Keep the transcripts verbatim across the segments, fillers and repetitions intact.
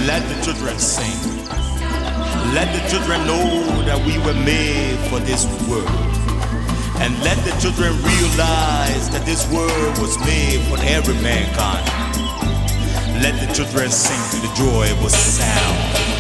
Let the children sing. Let the children know that we were made for this world. And let the children realize that this world was made for every mankind. Let the children sing to the joyful sound.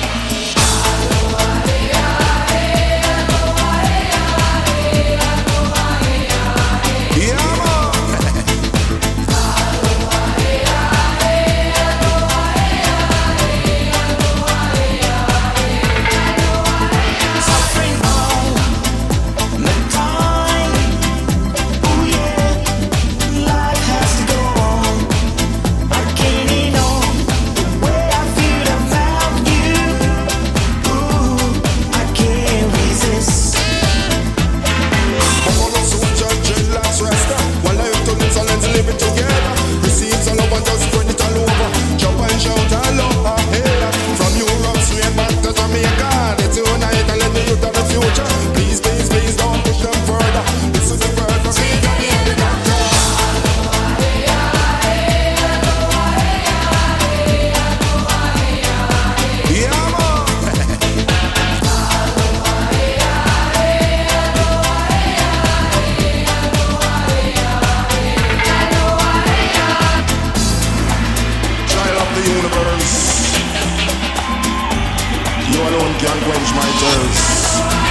You alone can quench my thirst.